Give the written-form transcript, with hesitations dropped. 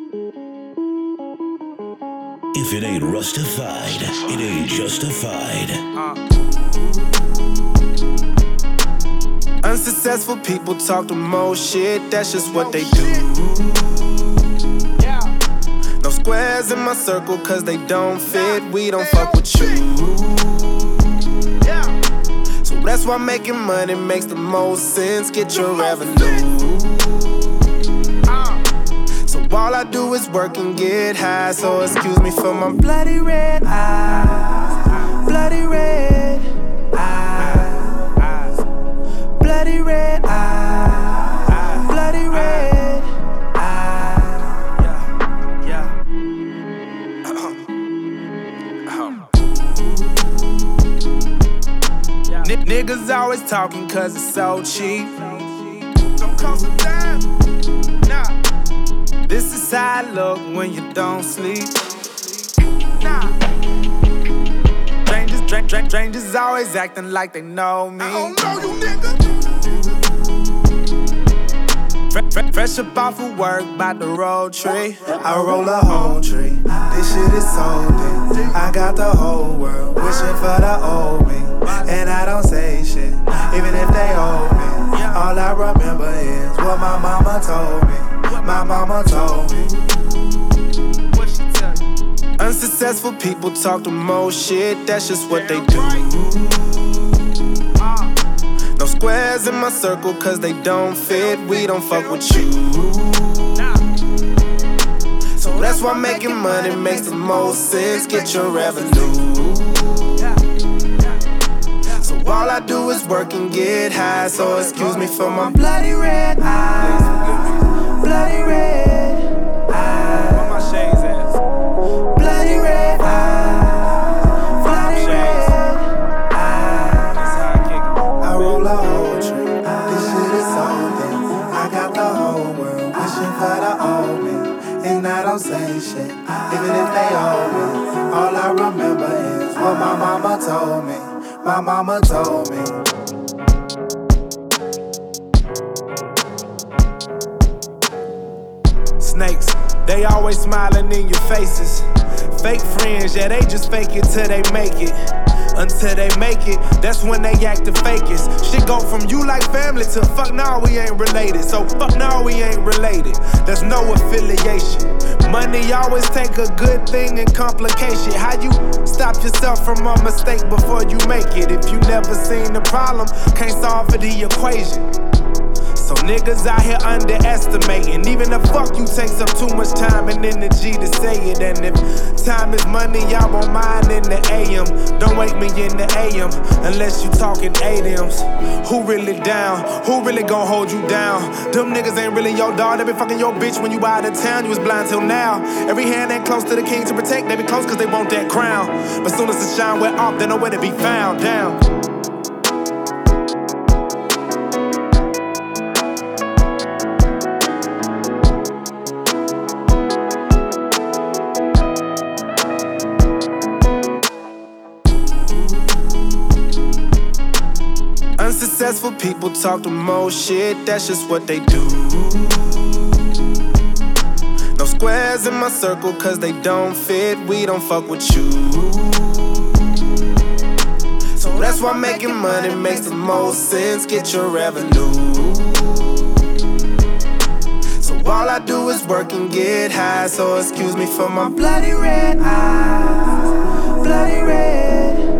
If it ain't rustified, it ain't justified. Unsuccessful people talk the most shit, that's just what they do. No squares in my circle cause they don't fit, we don't fuck with you. So that's why making money makes the most sense, get your revenue. So all I do is work and get high, so excuse me for my bloody red eyes. Bloody red eyes. Bloody red eyes. Bloody red eyes. Yeah. Niggas always talking cause it's so cheap. Don't cost a dime. Nah. This is how I look when you don't sleep. Nah. Strangers always acting like they know me. I don't know you, nigga. Fresh up off of work, bout the road tree. I roll a whole tree. This shit is so deep. I got the whole world wishing for the old me. And I don't say shit, even if they owe me. All I remember is what my mama told me. My mama told me. What she tell you? Unsuccessful people talk the most shit, that's just what they do. No squares in my circle cause they don't fit, we don't fuck with you. So that's why making money makes the most sense, get your revenue. So all I do is work and get high, so excuse me for my bloody red eyes. Bloody red eyes. Where my shades at? Bloody red eyes. Bloody red eyes. That's how I kick it. I roll a whole tree. This shit is so deep. I got the whole world wishing for the old me. And I don't say shit, even if they owe me. All I remember is what my mama told me. My mama told me. Snakes, they always smiling in your faces. Fake friends, yeah, they just fake it till they make it. Until they make it, that's when they act the fakest. Shit go from you like family to fuck nah, we ain't related. So fuck nah, we ain't related. There's no affiliation. Money always take a good thing and complicate shit. How you stop yourself from a mistake before you make it? If you never seen the problem, can't solve for the equation. So niggas out here underestimating. Even the fuck you takes up too much time and energy to say it. And if time is money, I won't mind in the AM. Don't wake me in the AM unless you talking ADMs. Who really down? Who really gon' hold you down? Them niggas ain't really your dog. They been fucking your bitch when you out of town. You was blind till now. Every hand ain't close to the king to protect. They be close cause they want that crown. But soon as the shine went off, they know where to be found. Down. Unsuccessful people talk the most shit, that's just what they do. No squares in my circle cause they don't fit, we don't fuck with you. So that's why making money makes the most sense, get your revenue. So all I do is work and get high, so excuse me for my bloody red eyes. Bloody red